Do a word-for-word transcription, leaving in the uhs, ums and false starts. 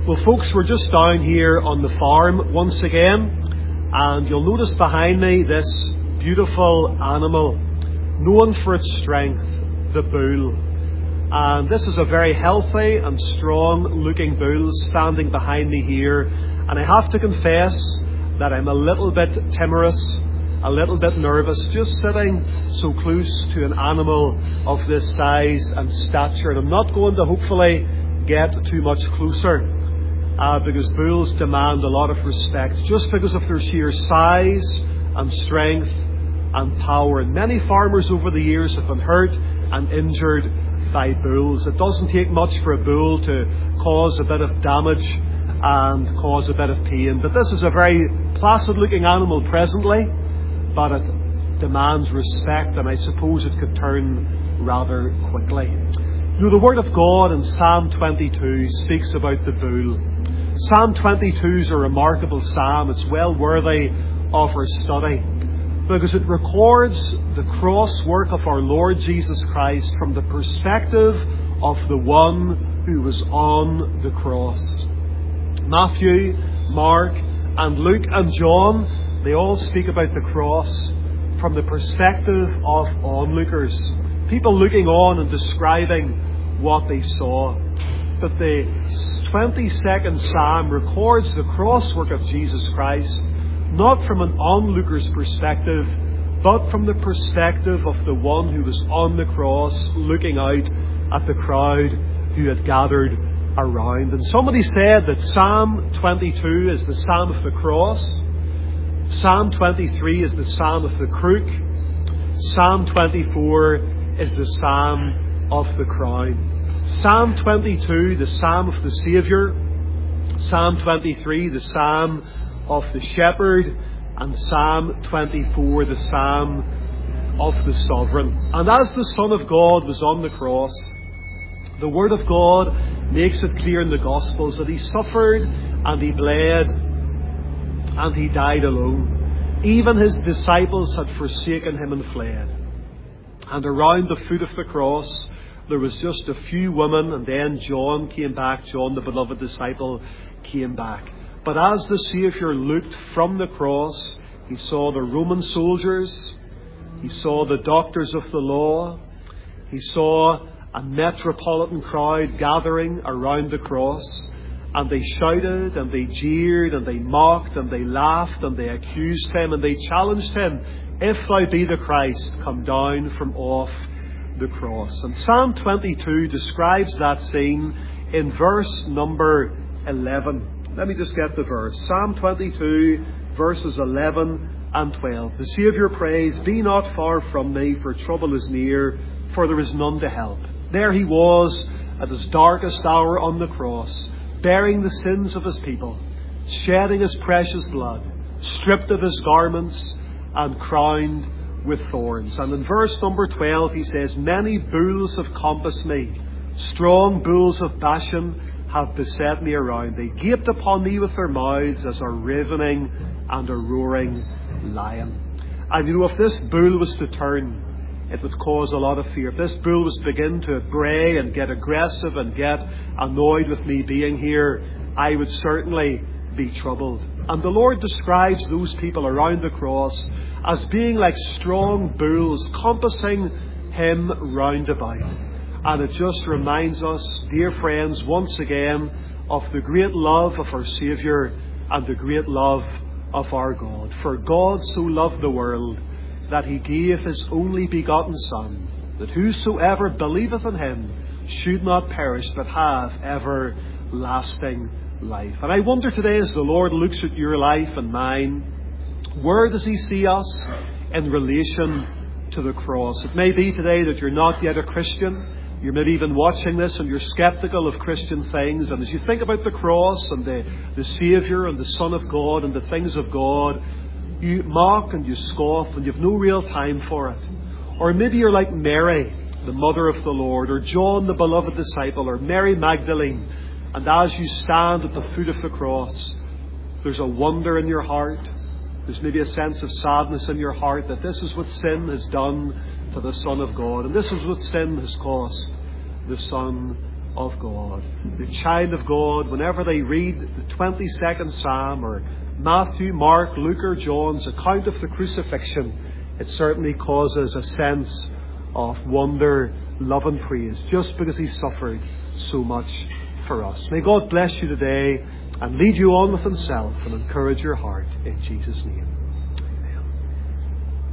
Well, folks, we're just down here on the farm once again, and you'll notice behind me this beautiful animal, known for its strength, the bull. And this is a very healthy and strong looking bull standing behind me here. And I have to confess that I'm a little bit timorous, a little bit nervous, just sitting so close to an animal of this size and stature. And I'm not going to hopefully get too much closer. Uh, because bulls demand a lot of respect just because of their sheer size and strength and power. And many farmers over the years have been hurt and injured by bulls. It doesn't take much for a bull to cause a bit of damage and cause a bit of pain. But this is a very placid looking animal presently, but it demands respect, and I suppose it could turn rather quickly. You know, the Word of God in Psalm twenty-two speaks about the bull. Psalm twenty-two is a remarkable psalm. It's well worthy of our study because it records the cross work of our Lord Jesus Christ from the perspective of the one who was on the cross. Matthew, Mark, and Luke and John, they all speak about the cross from the perspective of onlookers, people looking on and describing what they saw. But the twenty-second Psalm records the cross work of Jesus Christ, not from an onlooker's perspective, but from the perspective of the one who was on the cross, looking out at the crowd who had gathered around. And somebody said that Psalm twenty-two is the Psalm of the cross, Psalm twenty-three is the Psalm of the crook, Psalm twenty-four is the Psalm of the crown. Psalm twenty-two, the Psalm of the Saviour. Psalm twenty-three, the Psalm of the Shepherd. And Psalm twenty-four, the Psalm of the Sovereign. And as the Son of God was on the cross, the Word of God makes it clear in the Gospels that He suffered and He bled and He died alone. Even His disciples had forsaken Him and fled. And around the foot of the cross, there was just a few women, and then John came back. John, the beloved disciple, came back. But as the Saviour looked from the cross, He saw the Roman soldiers, He saw the doctors of the law, He saw a metropolitan crowd gathering around the cross, and they shouted, and they jeered, and they mocked, and they laughed, and they accused Him, and they challenged Him, "If thou be the Christ, come down from off the cross." And Psalm twenty-two describes that scene in verse number eleven. Let me just get the verse. Psalm twenty-two, verses eleven and twelve. The Saviour prays, "Be not far from me, for trouble is near, for there is none to help." There He was at His darkest hour on the cross, bearing the sins of His people, shedding His precious blood, stripped of His garments, and crowned with thorns. And in verse number twelve He says, "Many bulls have compassed me, strong bulls of Bashan have beset me around. They gaped upon me with their mouths as a ravening and a roaring lion." And you know, if this bull was to turn, it would cause a lot of fear. If this bull was to begin to bray and get aggressive and get annoyed with me being here, I would certainly be troubled. And the Lord describes those people around the cross as being like strong bulls compassing Him round about. And it just reminds us, dear friends, once again of the great love of our Saviour and the great love of our God. For God so loved the world that He gave His only begotten Son, that whosoever believeth in Him should not perish but have everlasting life. And I wonder today, as the Lord looks at your life and mine, where does He see us in relation to the cross? It may be today that you're not yet a Christian. You're maybe even watching this and you're sceptical of Christian things. And as you think about the cross and the, the Saviour and the Son of God and the things of God, you mock and you scoff and you have no real time for it. Or maybe you're like Mary, the mother of the Lord, or John, the beloved disciple, or Mary Magdalene. And as you stand at the foot of the cross, there's a wonder in your heart. There's maybe a sense of sadness in your heart that this is what sin has done to the Son of God. And this is what sin has cost the Son of God. The child of God, whenever they read the twenty-second Psalm or Matthew, Mark, Luke or John's account of the crucifixion, it certainly causes a sense of wonder, love and praise, just because he suffered so much for us. May God bless you today and lead you on with himself and encourage your heart in Jesus' name.